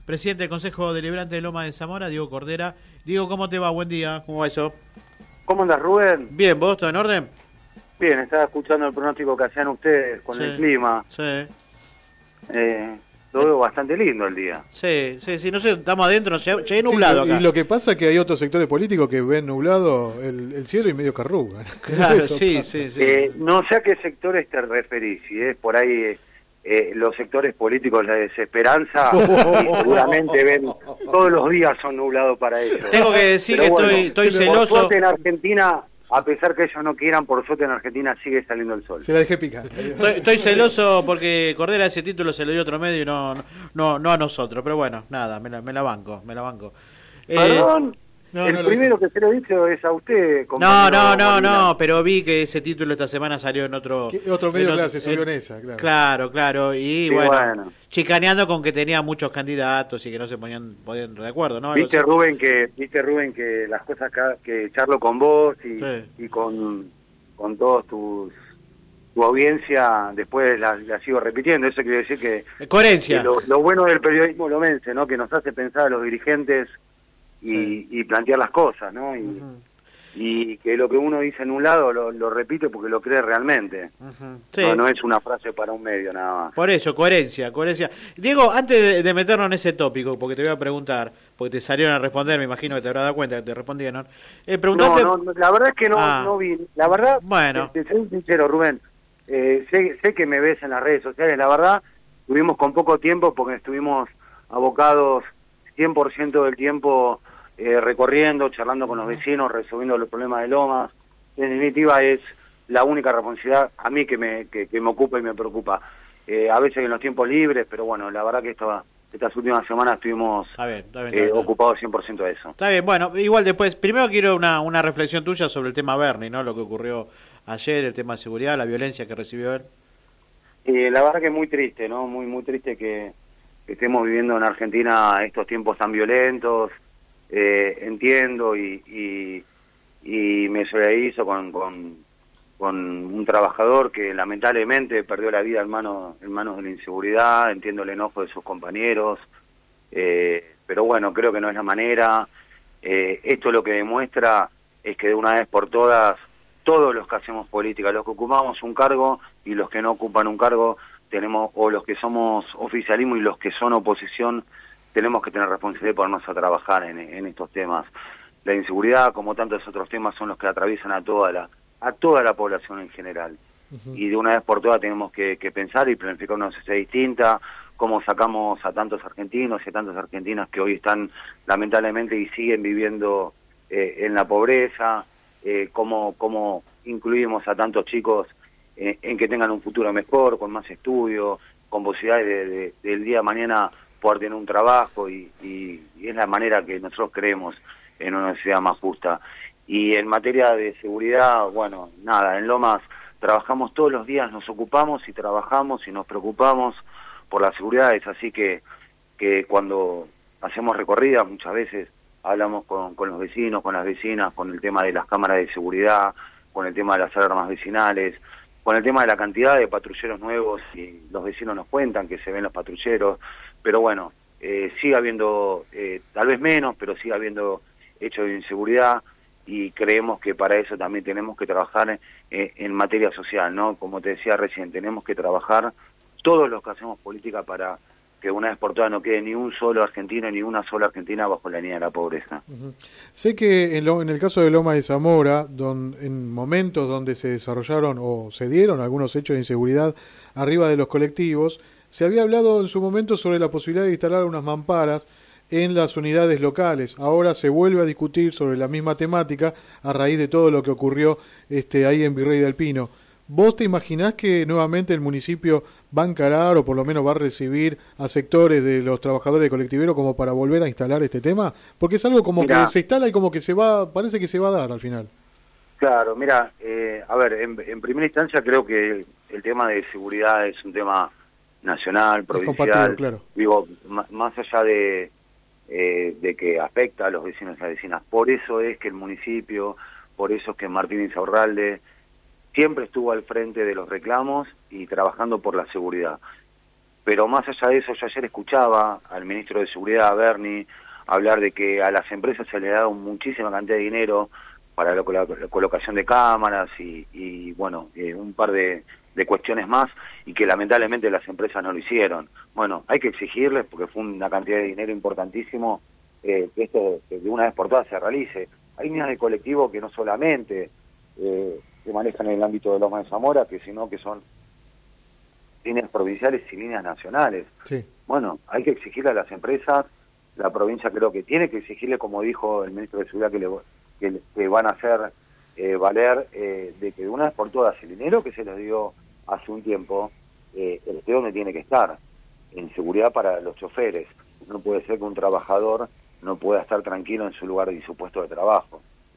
presidente del Consejo Deliberante de Loma de Zamora, Diego Cordera. Diego, ¿cómo te va? Buen día, ¿cómo va eso? ¿Cómo andas, Rubén? Bien, ¿vos? ¿Todo en orden? Bien, estaba escuchando el pronóstico que hacían ustedes con el clima. Sí. Lo veo bastante lindo el día. Sí, no sé, estamos adentro, ya hay nublado acá. Y lo que pasa es que hay otros sectores políticos que ven nublado el cielo y medio carruga. Claro, sí. No sé a qué sectores te referís, si es por ahí los sectores políticos, la desesperanza, y seguramente ven, todos los días son nublados para ellos. Tengo que decir que bueno, estoy celoso. Por suerte en Argentina, a pesar que ellos no quieran, por suerte en Argentina sigue saliendo el sol. Se la dejé picar. Estoy celoso porque Cordera ese título se lo dio otro medio y no a nosotros. Pero bueno, nada, me la banco. Perdón, el primero que se lo he dicho es a usted. No, pero vi que ese título esta semana salió en otro... Otro medio, claro, se subió en esa, claro. Claro, y sí, bueno, chicaneando con que tenía muchos candidatos y que no se ponían de acuerdo, ¿no? Viste, Rubén, que las cosas que charlo con vos y con todos tu audiencia, después la sigo repitiendo. Eso quiere decir que... Coherencia. Que lo bueno del periodismo lomense, ¿no? Que nos hace pensar a los dirigentes y plantear las cosas, ¿no? Y que lo que uno dice en un lado lo repite porque lo cree realmente. Sí. No es una frase para un medio nada más. Por eso, coherencia. Diego, antes de meternos en ese tópico, porque te voy a preguntar, porque te salieron a responder, me imagino que te habrás dado cuenta que te respondieron. No, la verdad es que no vi. La verdad, bueno. Te soy sincero, Rubén. Sé que me ves en las redes sociales, la verdad, tuvimos con poco tiempo porque estuvimos abocados 100% del tiempo recorriendo, charlando con los vecinos, resolviendo los problemas de Lomas. En definitiva es la única responsabilidad a mí que me ocupa y me preocupa. A veces en los tiempos libres, pero bueno, la verdad que estas últimas semanas estuvimos ocupados 100% de eso. Está bien, bueno, igual después, primero quiero una reflexión tuya sobre el tema Bernie, ¿no? Lo que ocurrió ayer, el tema de seguridad, la violencia que recibió él. La verdad que es muy triste, ¿no? Muy triste que estemos viviendo en Argentina estos tiempos tan violentos. Entiendo y me solidarizo con un trabajador que lamentablemente perdió la vida en manos de la inseguridad. Entiendo el enojo de sus compañeros, pero bueno, creo que no es la manera. Esto lo que demuestra es que de una vez por todas, todos los que hacemos política, los que ocupamos un cargo y los que no ocupan un cargo, o los que somos oficialismo y los que son oposición, tenemos que tener responsabilidad de ponernos a trabajar en estos temas. La inseguridad, como tantos otros temas, son los que atraviesan a toda la población en general. Y de una vez por todas tenemos que pensar y planificar una sociedad distinta, cómo sacamos a tantos argentinos y a tantas argentinas que hoy están lamentablemente y siguen viviendo en la pobreza, cómo incluimos a tantos chicos en que tengan un futuro mejor, con más estudio, con posibilidades del día de mañana poder tener un trabajo y es la manera que nosotros creemos en una sociedad más justa. Y en materia de seguridad, bueno, nada, en Lomas trabajamos todos los días, nos ocupamos y trabajamos y nos preocupamos por la seguridad. Es así que cuando hacemos recorridas muchas veces hablamos con los vecinos, con las vecinas, con el tema de las cámaras de seguridad, con el tema de las alarmas vecinales, con el tema de la cantidad de patrulleros nuevos, y los vecinos nos cuentan que se ven los patrulleros, pero bueno, sigue habiendo, tal vez menos, pero sigue habiendo hechos de inseguridad, y creemos que para eso también tenemos que trabajar en materia social, ¿no? Como te decía recién, tenemos que trabajar todos los que hacemos política para que una vez por todas no quede ni un solo argentino ni una sola argentina bajo la línea de la pobreza. Sé que en el caso de Loma de Zamora, en momentos donde se desarrollaron o se dieron algunos hechos de inseguridad arriba de los colectivos, se había hablado en su momento sobre la posibilidad de instalar unas mamparas en las unidades locales. Ahora se vuelve a discutir sobre la misma temática a raíz de todo lo que ocurrió ahí en Virrey del Pino. ¿Vos te imaginás que nuevamente el municipio va a encarar o por lo menos va a recibir a sectores de los trabajadores de colectiveros como para volver a instalar este tema? Porque es algo como que se instala y como que parece que se va a dar al final. Claro, mira, a ver, en primera instancia creo que el tema de seguridad es un tema nacional, provincial, claro. Digo, más allá de que afecta a los vecinos y a las vecinas. Por eso es que el municipio, por eso es que Martín Insaurralde siempre estuvo al frente de los reclamos y trabajando por la seguridad. pero más allá de eso, yo ayer escuchaba al ministro de Seguridad, a Berni, hablar de que a las empresas se le ha dado muchísima cantidad de dinero para la colocación de cámaras y bueno, un par de cuestiones más, y que lamentablemente las empresas no lo hicieron. Bueno, hay que exigirles, porque fue una cantidad de dinero importantísimo, que esto de una vez por todas se realice. Hay líneas de colectivo que no solamente se manejan en el ámbito de Lomas de Zamora, sino que son líneas provinciales y líneas nacionales. Sí. Bueno, hay que exigirle a las empresas, la provincia creo que tiene que exigirle, como dijo el ministro de Seguridad, que van a hacer valer de que de una vez por todas el dinero que se les dio hace un tiempo esté donde tiene que estar, en seguridad para los choferes. No puede ser que un trabajador no pueda estar tranquilo en su lugar y su puesto de trabajo.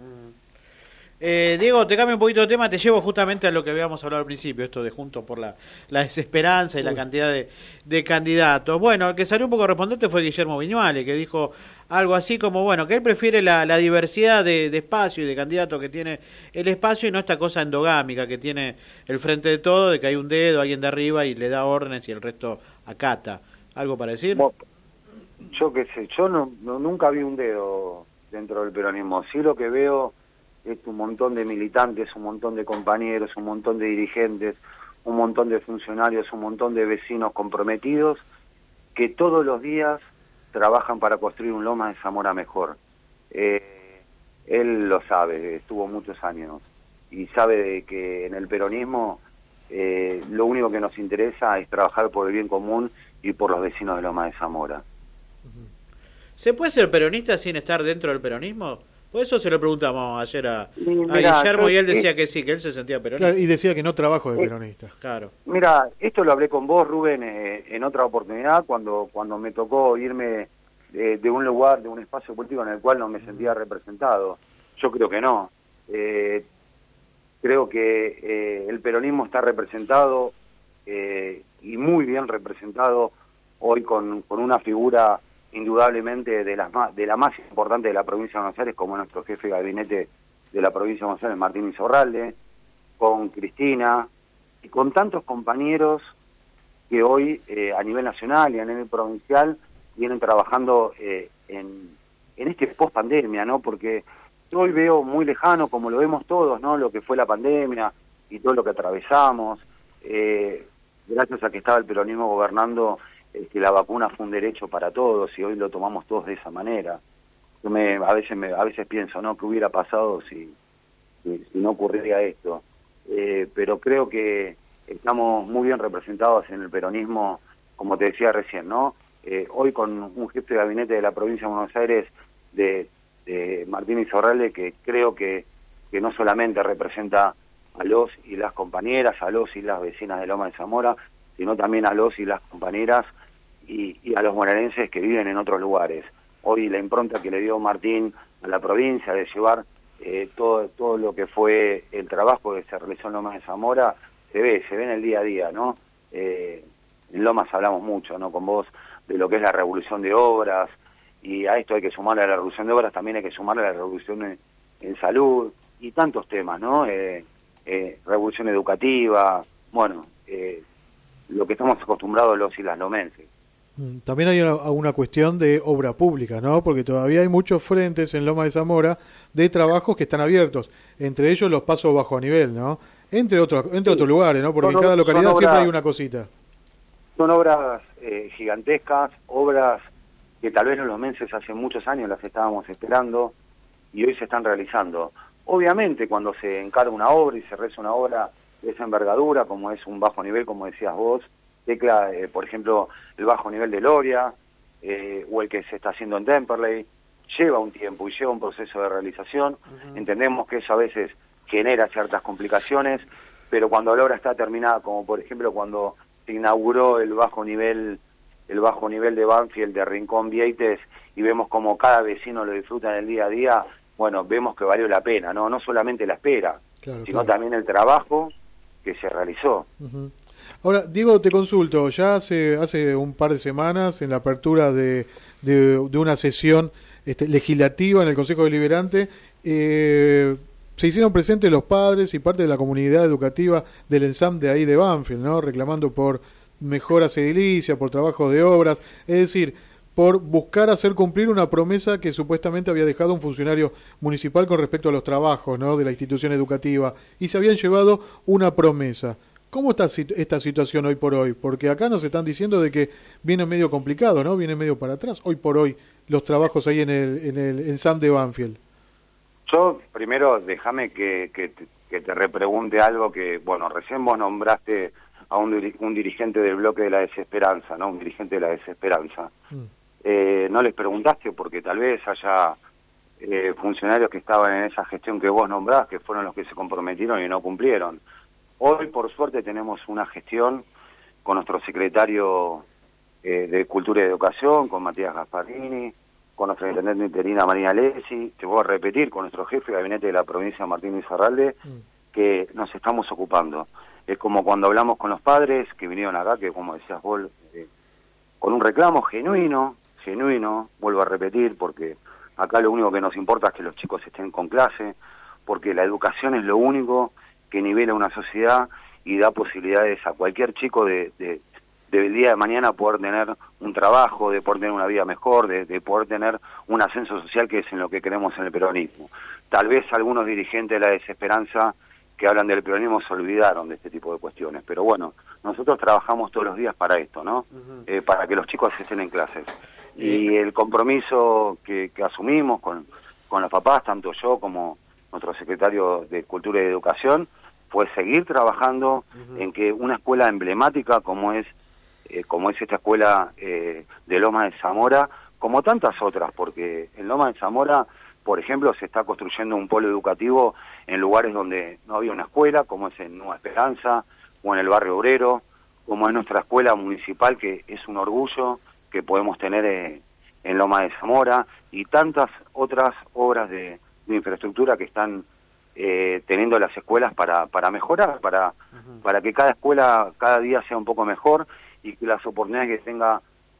Diego, te cambio un poquito de tema, te llevo justamente a lo que habíamos hablado al principio, esto de Juntos por la Desesperanza y la cantidad de candidatos. Bueno, el que salió un poco respondente fue Guillermo Viñuale, que dijo algo así como, bueno, que él prefiere la diversidad de espacio y de candidatos que tiene el espacio y no esta cosa endogámica que tiene el Frente de Todo, de que hay un dedo, alguien de arriba y le da órdenes y el resto acata. ¿Algo para decir? Yo qué sé, yo nunca vi un dedo dentro del peronismo. Sí, lo que veo es un montón de militantes, un montón de compañeros, un montón de dirigentes, un montón de funcionarios, un montón de vecinos comprometidos que todos los días trabajan para construir un Lomas de Zamora mejor. Él lo sabe, estuvo muchos años y sabe de que en el peronismo lo único que nos interesa es trabajar por el bien común y por los vecinos de Lomas de Zamora. ¿Se puede ser peronista sin estar dentro del peronismo? Por eso se lo preguntamos ayer a Guillermo y él decía que sí, que él se sentía peronista. Claro, y decía que no trabajo de peronista. Claro. Mira, esto lo hablé con vos, Rubén, en otra oportunidad, cuando me tocó irme de un lugar, de un espacio político en el cual no me sentía representado. Yo creo que no. Creo que el peronismo está representado y muy bien representado hoy con una figura indudablemente de la más importante de la provincia de Buenos Aires, como nuestro jefe de gabinete de la provincia de Buenos Aires, Martín Insaurralde, con Cristina y con tantos compañeros que hoy a nivel nacional y a nivel provincial vienen trabajando en este post-pandemia, ¿no? Porque yo hoy veo muy lejano, como lo vemos todos, ¿no? Lo que fue la pandemia y todo lo que atravesamos, gracias a que estaba el peronismo gobernando, que la vacuna fue un derecho para todos y hoy lo tomamos todos de esa manera. Yo a veces pienso, ¿no? ¿Qué hubiera pasado si no ocurriría esto? Pero creo que estamos muy bien representados en el peronismo, como te decía recién, ¿no? Hoy con un jefe de gabinete de la provincia de Buenos Aires, de Martín Insaurralde, que creo que no solamente representa a los y las compañeras, a los y las vecinas de Lomas de Zamora, sino también a los y las compañeras y a los bonaerenses que viven en otros lugares. Hoy la impronta que le dio Martín a la provincia de llevar todo lo que fue el trabajo que se realizó en Lomas de Zamora, se ve en el día a día, ¿no? En Lomas hablamos mucho, ¿no? Con vos, de lo que es la revolución de obras, y a esto hay que sumarle a la revolución de obras, también hay que sumarle a la revolución en salud, y tantos temas, ¿no? Revolución educativa, bueno, lo que estamos acostumbrados los y las lomenses. También hay una cuestión de obra pública, ¿no? Porque todavía hay muchos frentes en Loma de Zamora de trabajos que están abiertos, entre ellos los pasos bajo nivel, ¿no? Entre otros lugares, ¿no? Porque en cada localidad siempre hay una cosita. Son obras gigantescas, obras que tal vez los lomenses hace muchos años las estábamos esperando y hoy se están realizando. Obviamente cuando se encarga una obra y se realiza una obra de esa envergadura, como es un bajo nivel, como decías vos, Tecla, por ejemplo, el bajo nivel de Loria, o el que se está haciendo en Temperley, lleva un tiempo y lleva un proceso de realización. Entendemos que eso a veces genera ciertas complicaciones, pero cuando la obra está terminada, como por ejemplo cuando se inauguró el bajo nivel de Banfield, de Rincón Vieites, y vemos como cada vecino lo disfruta en el día a día, bueno, vemos que valió la pena, no solamente la espera, sino también el trabajo que se realizó. Ahora, Diego, te consulto, ya hace un par de semanas, en la apertura de una sesión legislativa en el Consejo Deliberante, se hicieron presentes los padres y parte de la comunidad educativa del ENSAM de ahí de Banfield, ¿no? Reclamando por mejoras edilicias, por trabajos de obras, es decir, por buscar hacer cumplir una promesa que supuestamente había dejado un funcionario municipal con respecto a los trabajos, ¿no?, de la institución educativa, y se habían llevado una promesa. ¿Cómo está esta situación hoy por hoy? Porque acá nos están diciendo de que viene medio complicado, ¿no? Viene medio para atrás hoy por hoy los trabajos ahí en SAM de Banfield. Yo, primero, déjame que te repregunte algo que, bueno, recién vos nombraste a un dirigente del bloque de la desesperanza, ¿no? Un dirigente de la desesperanza. No les preguntaste porque tal vez haya funcionarios que estaban en esa gestión que vos nombrás, que fueron los que se comprometieron y no cumplieron. Hoy, por suerte, tenemos una gestión con nuestro secretario de Cultura y Educación, con Matías Gasparini, con nuestra intendente interina Marina Lesi, te voy a repetir, con nuestro jefe de gabinete de la provincia, Martín Izarralde, que nos estamos ocupando. Es como cuando hablamos con los padres que vinieron acá, que como decías vos, con un reclamo genuino, vuelvo a repetir, porque acá lo único que nos importa es que los chicos estén con clase, porque la educación es lo único que nivela una sociedad y da posibilidades a cualquier chico del día de mañana poder tener un trabajo, de poder tener una vida mejor, de poder tener un ascenso social, que es en lo que queremos en el peronismo. Tal vez algunos dirigentes de la desesperanza que hablan del peronismo se olvidaron de este tipo de cuestiones, pero bueno, nosotros trabajamos todos los días para esto, ¿no? Para que los chicos estén en clases. Y el compromiso que asumimos con los papás, tanto yo como nuestro secretario de Cultura y Educación, fue seguir trabajando en que una escuela emblemática como es esta escuela de Loma de Zamora, como tantas otras, porque en Loma de Zamora, por ejemplo, se está construyendo un polo educativo en lugares donde no había una escuela, como es en Nueva Esperanza o en el Barrio Obrero, como es nuestra escuela municipal, que es un orgullo que podemos tener en Loma de Zamora, y tantas otras obras de infraestructura que están teniendo las escuelas para mejorar, para que cada escuela cada día sea un poco mejor, y que las oportunidades que tenga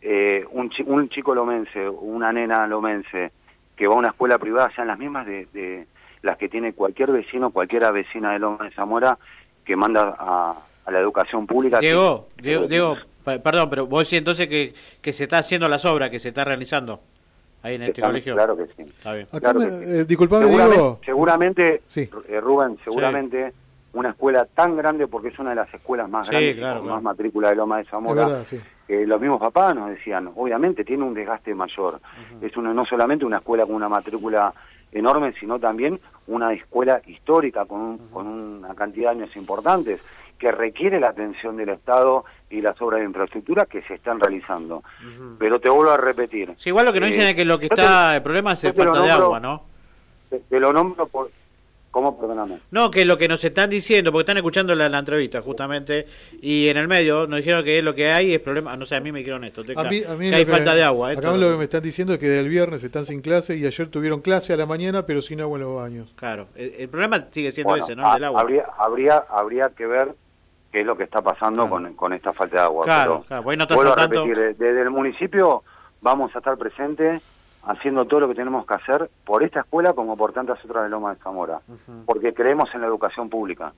un chico lomense, una nena lomense que va a una escuela privada sean las mismas de las que tiene cualquier vecino, cualquiera vecina de Loma de Zamora que manda a la educación pública. Diego, perdón, pero vos decís entonces que se está haciendo las obras, que se está realizando ahí en este colegio. Claro que sí. Está bien. Acá Claro sí. Disculpame, Diego. Seguramente, sí. Rubén, seguramente una escuela tan grande, porque es una de las escuelas más grandes, con más matrícula de Loma de Zamora. Verdad, sí. Los mismos papás nos decían, obviamente tiene un desgaste mayor. Es no solamente una escuela con una matrícula enorme, sino también una escuela histórica con una cantidad de años importantes, que requiere la atención del Estado y las obras de infraestructura que se están realizando. Pero te vuelvo a repetir. Sí, igual lo que no dicen es que el problema es falta de agua, ¿no? Te lo nombro por... ¿Cómo? Perdóname. No, que lo que nos están diciendo, porque están escuchando la entrevista justamente, y en el medio nos dijeron que lo que hay es problema, no sé, a mí me dijeron esto, que hay falta de agua. Acá lo que me están diciendo es que del viernes están sin clase y ayer tuvieron clase a la mañana, pero sin agua en los baños. Claro, el problema sigue siendo ese, ¿no? El del agua. Habría que ver qué es lo que está pasando con esta falta de agua. Claro, pero bueno, no vuelvo a repetir, desde el municipio vamos a estar presentes haciendo todo lo que tenemos que hacer por esta escuela como por tantas otras de Loma de Zamora, porque creemos en la educación pública.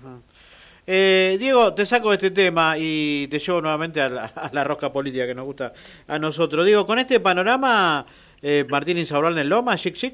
Diego, te saco de este tema y te llevo nuevamente a la rosca política que nos gusta a nosotros. Diego, con este panorama, Martín Insaurralde en Loma, chic.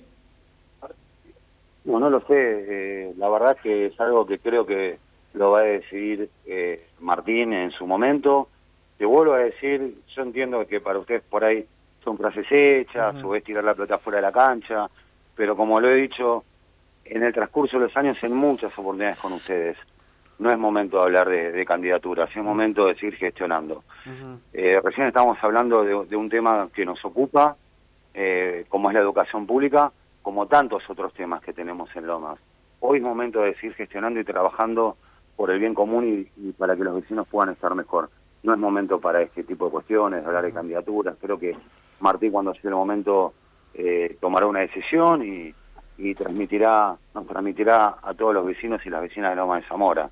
No lo sé, la verdad que es algo que creo que lo va a decidir Martín en su momento. Te vuelvo a decir, yo entiendo que para ustedes por ahí son frases hechas, o es tirar la pelota fuera de la cancha, pero como lo he dicho, en el transcurso de los años, en muchas oportunidades con ustedes, no es momento de hablar de candidaturas, es momento de seguir gestionando. Recién estábamos hablando de un tema que nos ocupa, como es la educación pública, como tantos otros temas que tenemos en Lomas. Hoy es momento de seguir gestionando y trabajando por el bien común y para que los vecinos puedan estar mejor. No es momento para este tipo de cuestiones, de hablar de candidaturas. Creo que Martín, cuando llegue el momento, tomará una decisión y nos transmitirá a todos los vecinos y las vecinas de Loma de Zamora.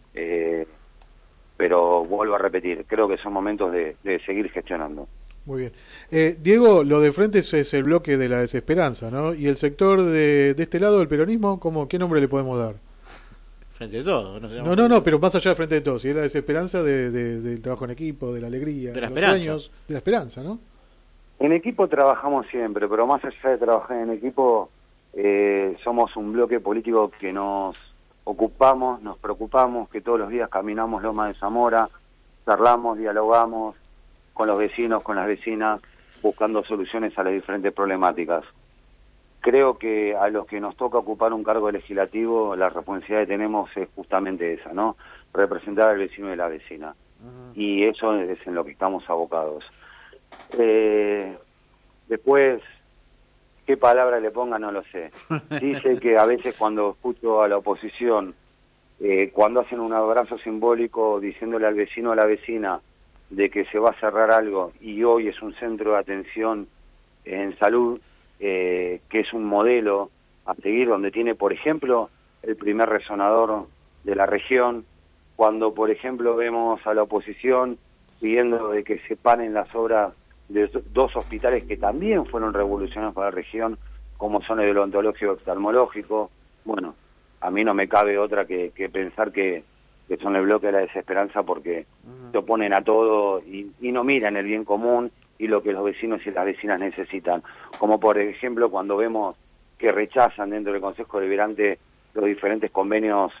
Pero vuelvo a repetir, creo que son momentos de seguir gestionando. Muy bien. Diego, lo de frente es el bloque de la desesperanza, ¿no? Y el sector de este lado del peronismo, ¿qué nombre le podemos dar? Frente de Todos. No, pero más allá de Frente de Todos, y es la desesperanza del trabajo en equipo, de la alegría, de los esperanza. sueños, de la esperanza, ¿no? En equipo trabajamos siempre, pero más allá de trabajar en equipo, somos un bloque político que nos ocupamos, nos preocupamos, que todos los días caminamos Loma de Zamora, charlamos, dialogamos con los vecinos, con las vecinas, buscando soluciones a las diferentes problemáticas. Creo que a los que nos toca ocupar un cargo legislativo, la responsabilidad que tenemos es justamente esa, ¿no? Representar al vecino y a la vecina. Y eso es en lo que estamos abocados. Después, qué palabra le ponga no lo sé. Sí sé que a veces cuando escucho a la oposición, cuando hacen un abrazo simbólico diciéndole al vecino o a la vecina de que se va a cerrar algo y hoy es un centro de atención en salud, que es un modelo a seguir, donde tiene, por ejemplo, el primer resonador de la región, cuando, por ejemplo, vemos a la oposición pidiendo de que se paren las obras de dos hospitales que también fueron revolucionarios para la región, como son el odontológico y oftalmológico. Bueno, a mí no me cabe otra que pensar que son el bloque de la desesperanza, porque se oponen a todo y no miran el bien común y lo que los vecinos y las vecinas necesitan. Como por ejemplo cuando vemos que rechazan dentro del Consejo Deliberante los diferentes convenios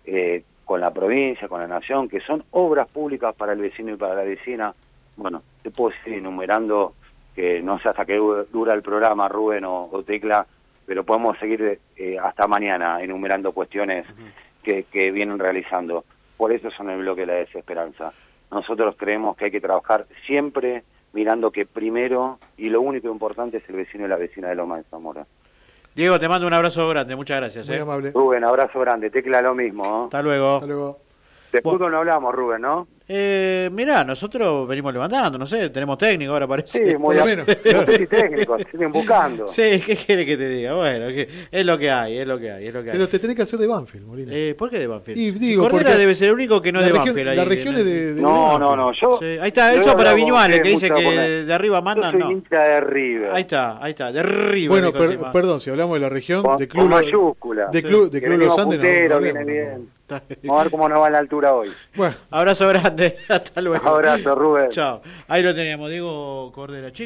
con la provincia, con la nación, que son obras públicas para el vecino y para la vecina. Bueno, te puedo seguir enumerando, que no sé hasta qué dura el programa, Rubén o Tecla, pero podemos seguir hasta mañana enumerando cuestiones que vienen realizando. Por eso son el bloque de la desesperanza. Nosotros creemos que hay que trabajar siempre mirando que primero y lo único importante es el vecino y la vecina de Loma de Zamora. Diego, te mando un abrazo grande, muchas gracias. Muy amable. Rubén, abrazo grande. Tecla, lo mismo, ¿no? Hasta luego. Hasta luego. De fútbol no hablamos, Rubén, ¿no? Mirá, nosotros venimos levantando, no sé, tenemos técnico ahora parece. Sí, muy bien. No sé si técnicos, siguen buscando. Sí, ¿qué quiere que te diga? Bueno, es lo que hay, es lo que hay. Pero te tenés que hacer de Banfield, Molina. ¿Por qué de Banfield? Y digo, Cordera porque debe ser el único que no es de Banfield. La región es de No, yo... Sí, ahí está, yo eso para hablaba Viñuales, con que dice usted que mucho, de arriba mandan, yo soy no. hincha de River. Ahí está, de River. Bueno, dijo encima. perdón, si hablamos de la región, de Con Club mayúscula. de Club Los Andes, puntero, no viene hablemos, bien. Vamos a ver cómo nos va en la altura hoy. Bueno. Abrazo grande, hasta luego. Abrazo, Rubén. Chao. Ahí lo teníamos, Diego Cordera.